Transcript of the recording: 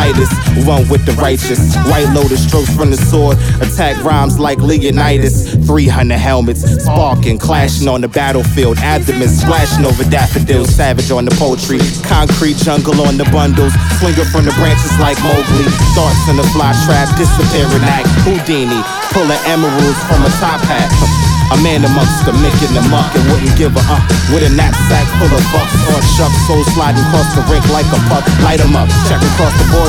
Midas, one with the righteous. White lotus strokes from the sword, attack rhymes like Leonidas. 300 helmets, sparking, clashing on the battlefield. Abdomen splashing over daffodils, savage on the poultry. Concrete jungle on the bundles, slinger from the branches like Mowgli. Thoughts in the fly trap, disappearing act. Houdini, pulling emeralds from a top hat. A man amongst the mick in the muck and wouldn't give a with a knapsack full of bucks on shucks, soul sliding across the rink like a puck. Light 'em up, check across the board.